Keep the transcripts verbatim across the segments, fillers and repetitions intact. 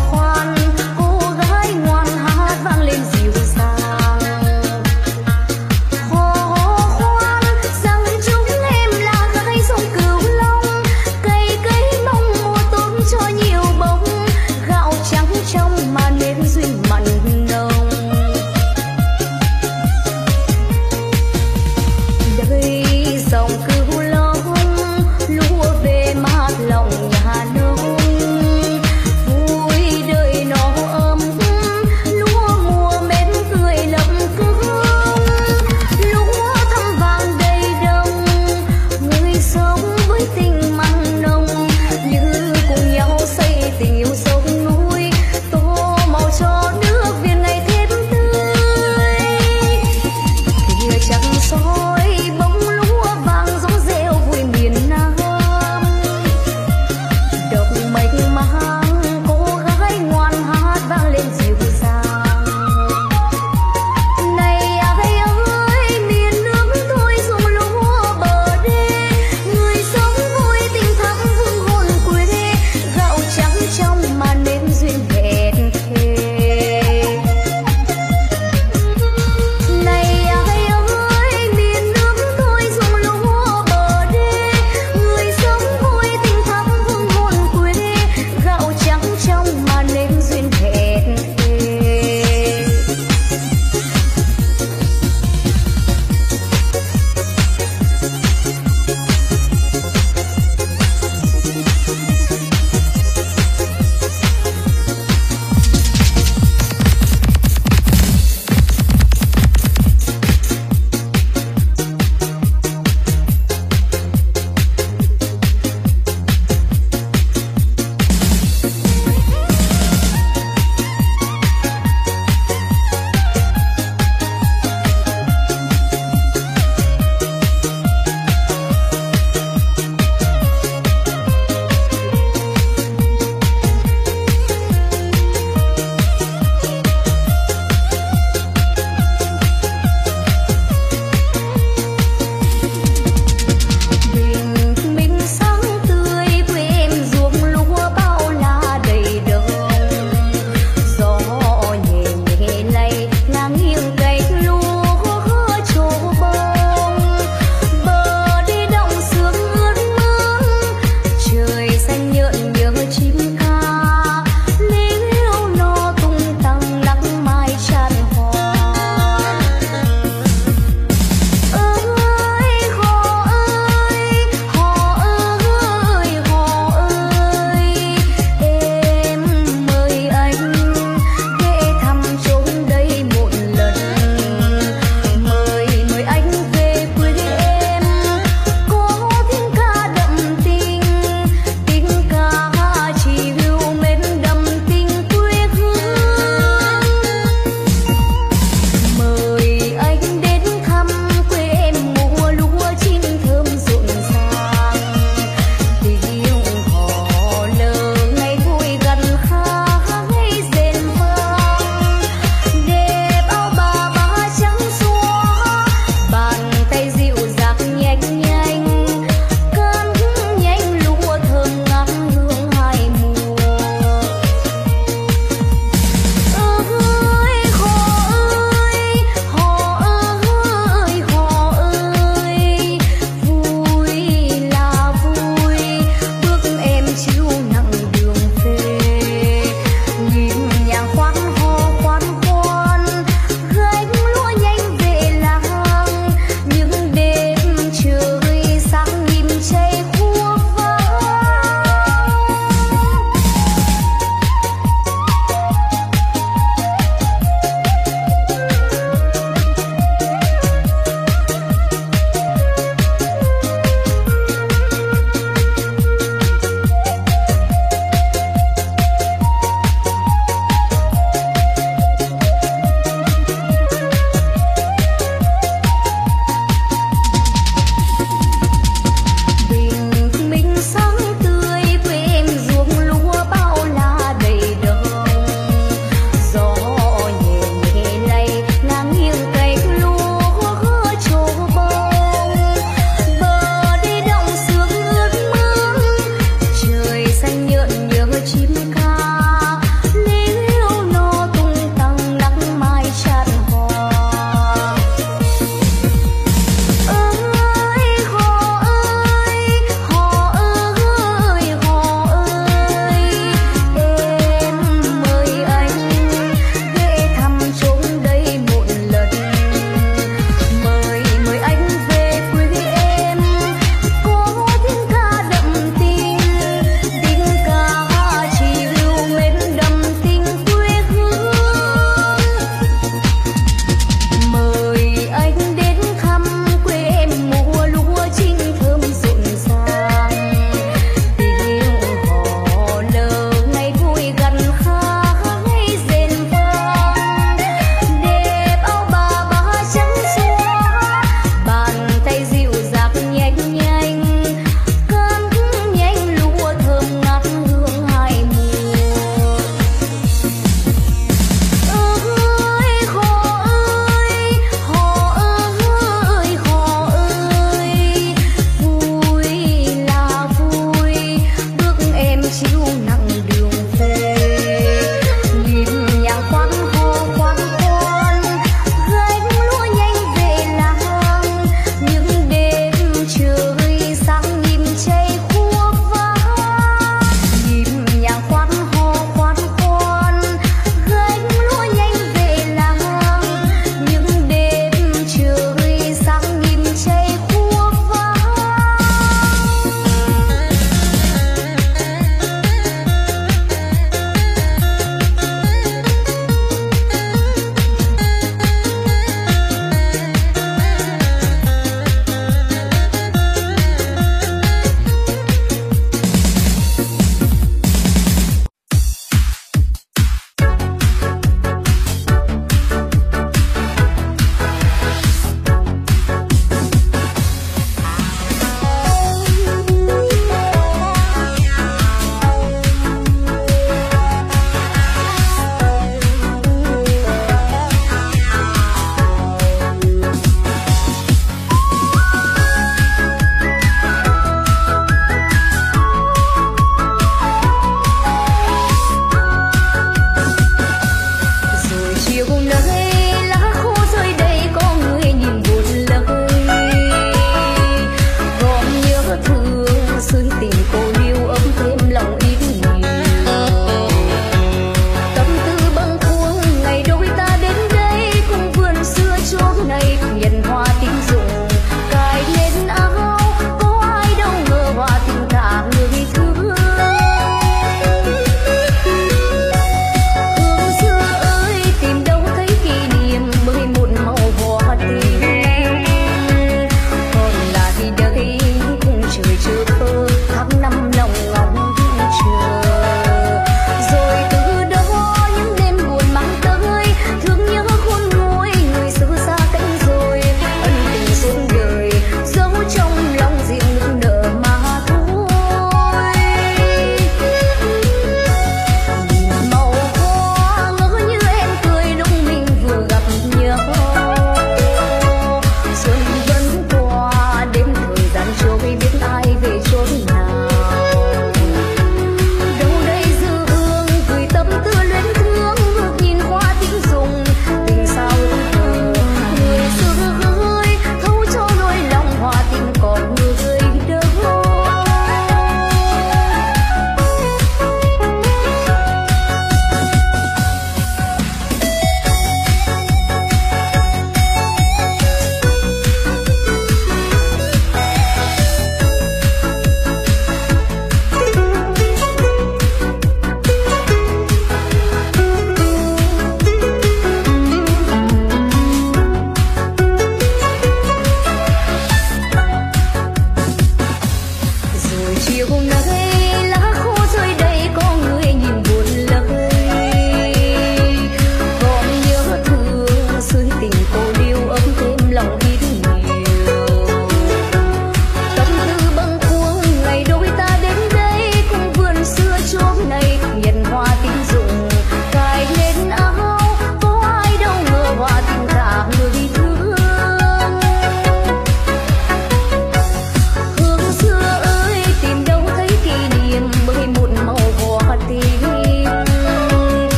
lòng nhà nông vui đời nó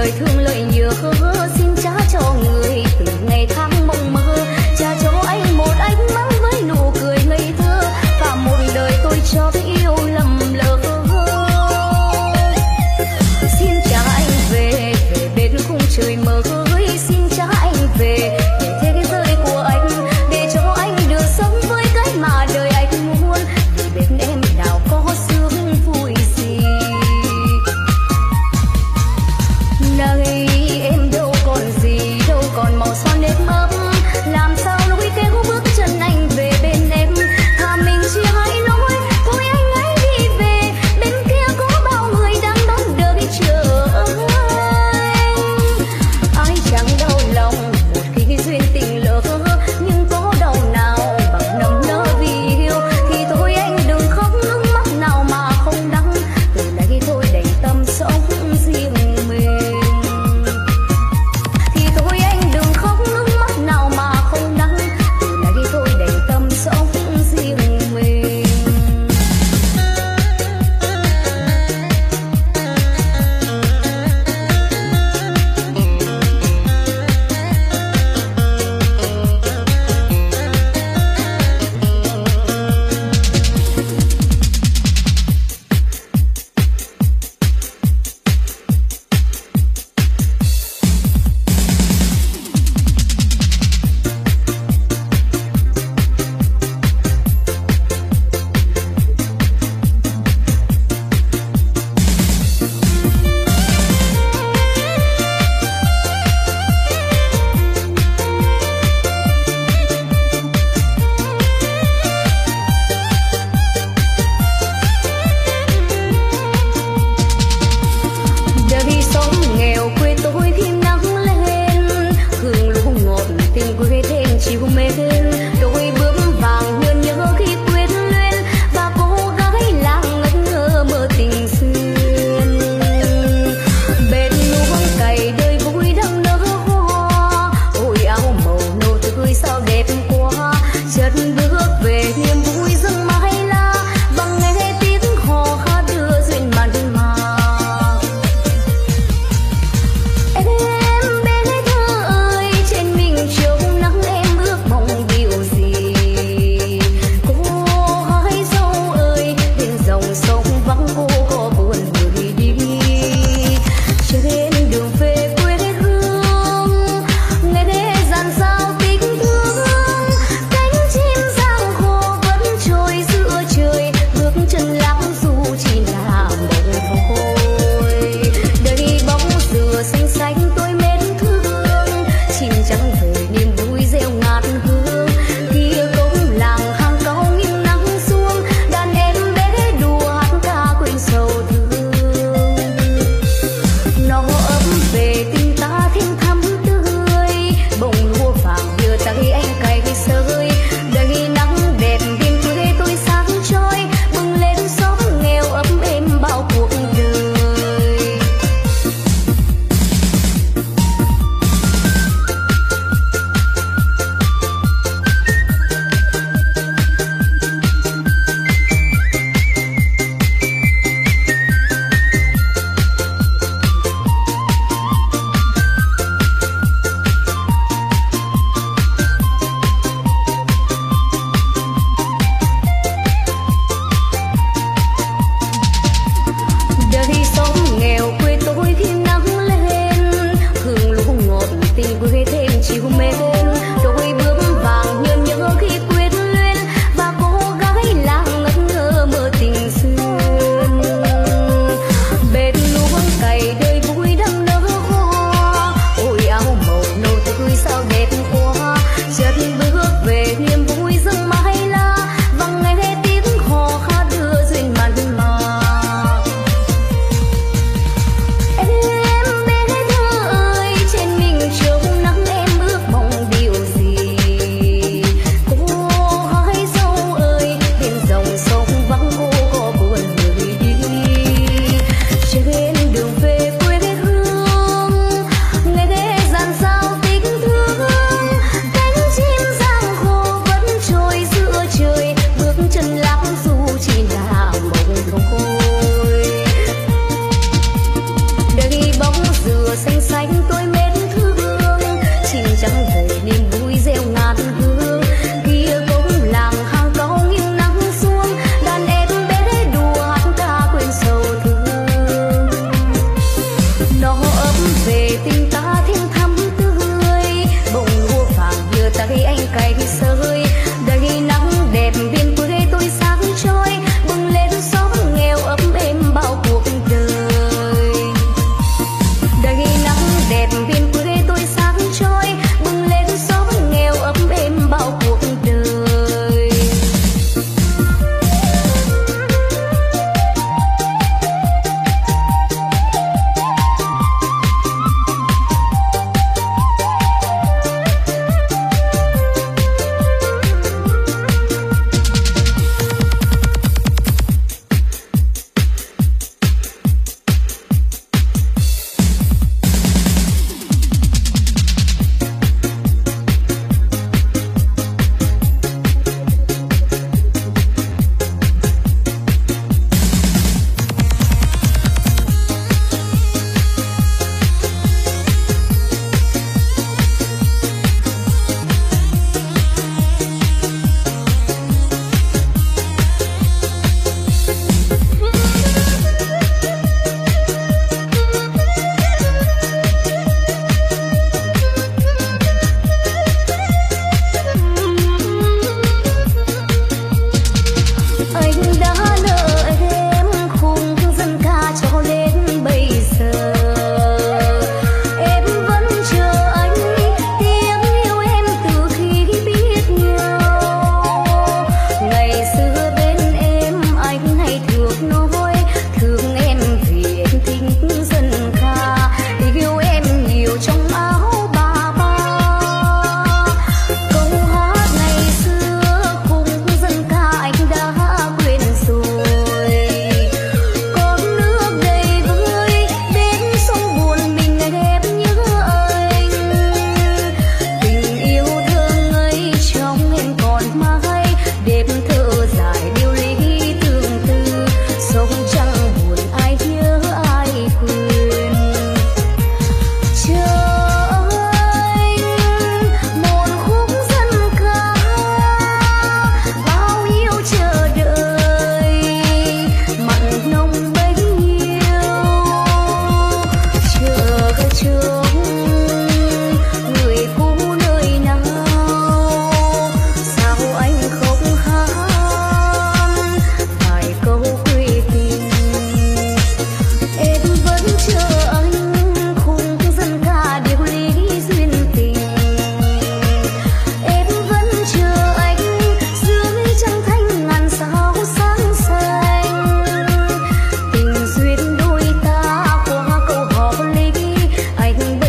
lời thương lời nhớ xin cha cho người từ ngày tháng mộng mơ, cha cho anh một ánh mắt với nụ cười ngây thơ, cả một đời tôi cho yêu lầm lỡ. Xin cha anh về về bên khung trời mơ ơi, xin cha anh về để thế giới của anh, để cho anh được sống với cái mà đời anh muốn, vì bên em nào có sướng vui gì. Này Tình duyên đôi ta qua câu hò ly, anh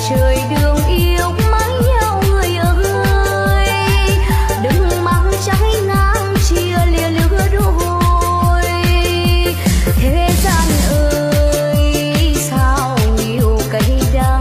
trời đường yêu mãi nhau người ơi, đừng mang trái ngang chia lìa lứa đôi. Thế gian ơi sao nhiều cay đắng,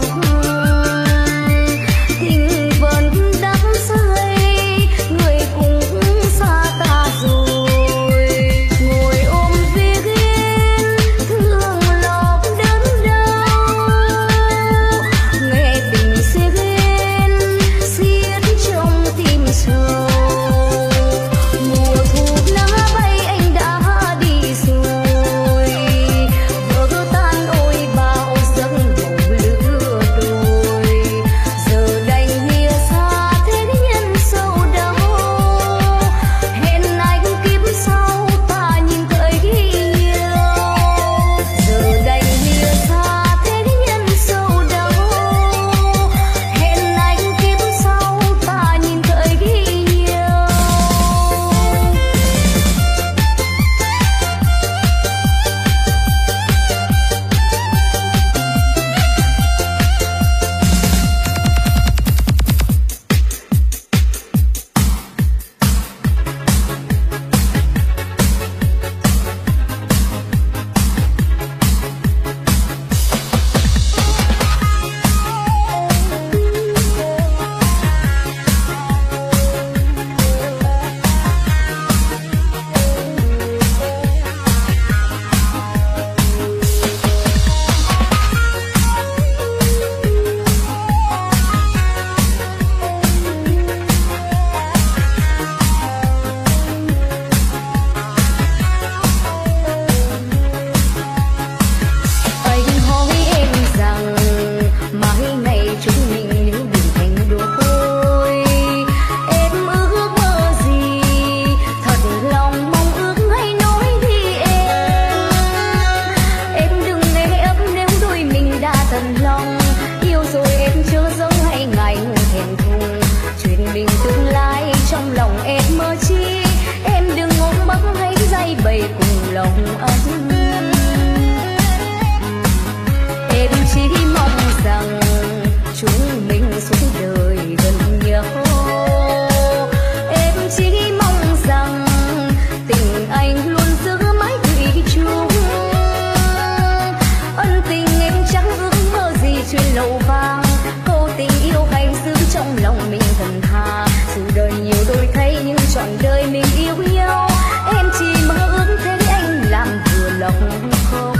tình vẫn đắm say, người cũng xa ta rồi. Ngồi ôm viết thương lòng đớn đau, nghe tình xiết xiết trong tim sầu. Mùa thu lá bay anh đã đi rồi, vỡ tan ôi bao giấc mộng lứa đôi. Giờ đây lìa xa thế nhân sâu đau, hẹn anh kiếp sau ta nhìn thấy nhiều. Giờ đây lìa xa thế nhân sâu đau, hẹn anh kiếp sau ta nhìn thấy nhiều. Anh hỏi em rằng mãi ngày chúng mình nếu đừng thành đôi, em ước mơ gì thật lòng mong ước hãy nói đi em. Em đừng nghe ấp nếu đôi mình đã thật lòng yêu rồi, em chớ giấu hay ngại ngùng thẹn thùng chuyện mình tương lai trong lòng em mơ chi. Em đừng ôm bắt hay dây bầy cùng lòng anh. Em chỉ mong rằng chúng mình suốt đời gần nhau. Em chỉ mong rằng tình anh luôn giữ mãi thủy chung. Ân tình em chẳng ước mơ gì chuyện lầu vàng, câu tình yêu hãy giữ trong lòng mình thật thà. Dù đời nhiều đổi thay nhưng trọn đời mình yêu nhau. Em chỉ mơ ước thấy anh làm vừa lòng không.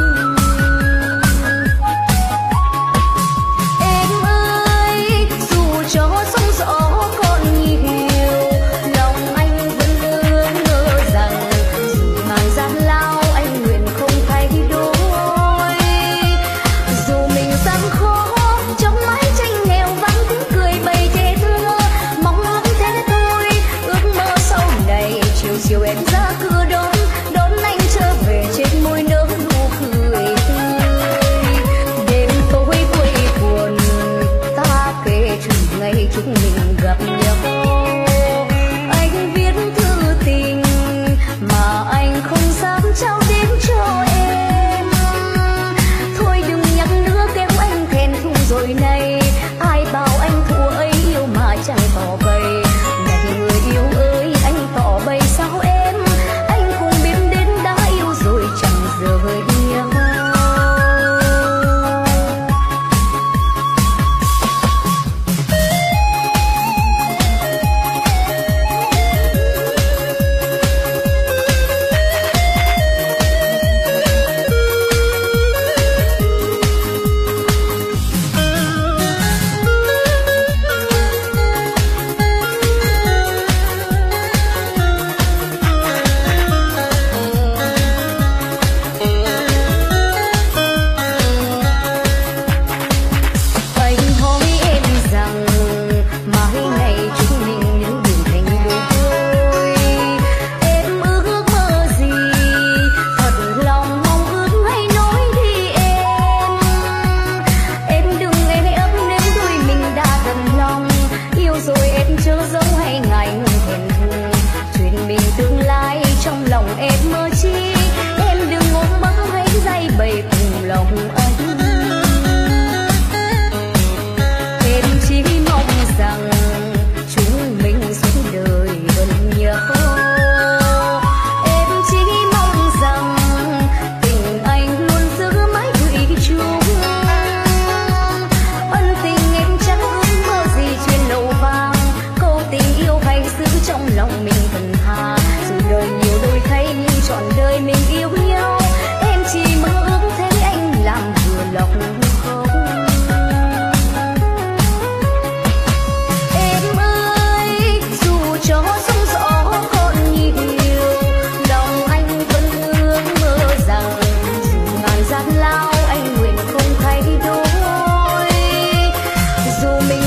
Em ơi dù cho sóng gió còn nhiều, lòng anh vẫn ước mơ rằng dù ngàn gian lao anh nguyện không thay đổi. Dù mình gian khó trong mái tranh nghèo vắng tiếng cười bày trẻ thơ, mong ước thế thôi. Ước mơ sau này chiều chiều em ra cửa đón đón anh trở về trên môi nở nụ cười tươi. Đêm tối quây quần ta kể chuyện ngày chúng mình gặp nhau. Anh viết thư tình mà anh không dám trao đến cho em. Thôi đừng nhắc nữa kêu anh thẹn thùng rồi này. Ai bảo anh thua ấy yêu mà chẳng tỏ bày. Này người yêu ơi anh tỏ bày sao em. Anh cũng biết đến đã yêu rồi chẳng rời nhau.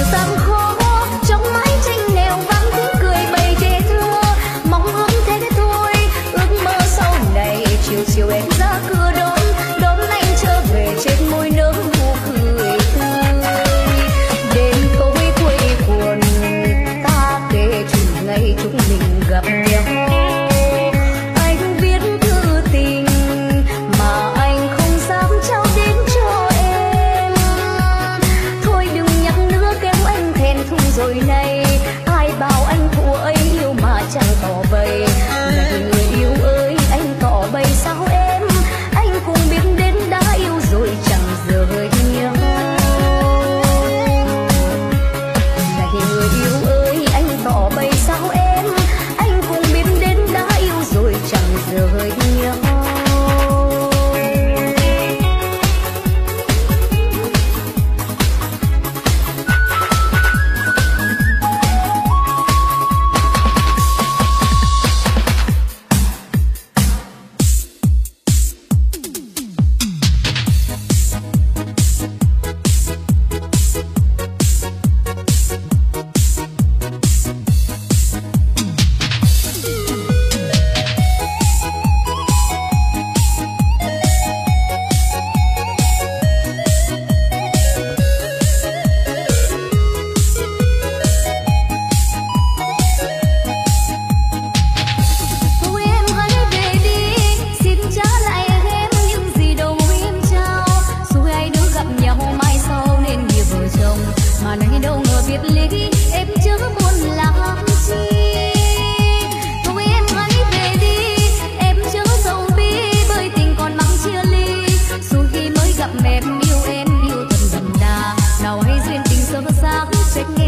gian khó trong mái tranh nghèo vắng tiếng cười bày trẻ thơ, mong ước thế thôi, ước mơ sau này chiều chiều em ra cửa đón đón anh trở về trên môi nở nụ cười tươi. Đêm tối quây quần ta kể chuyện ngày chúng mình gặp nhau, anh viết thư tình mà anh không dám trao đến cho em. Thôi đừng nhắc nữa kéo anh thẹn thùng rồi này, ai bảo anh thua ấy yêu mà chẳng tỏ bày. Này người yêu ơi anh tỏ bày sao em, anh cũng biết đến đã yêu rồi chẳng rời nhau. Này người yêu ơi anh tỏ bày sao em, anh cũng biết đến đã yêu rồi chẳng rời nhau. Em yêu em yêu thật đậm đà, nào hay duyên tình sâu sắc trách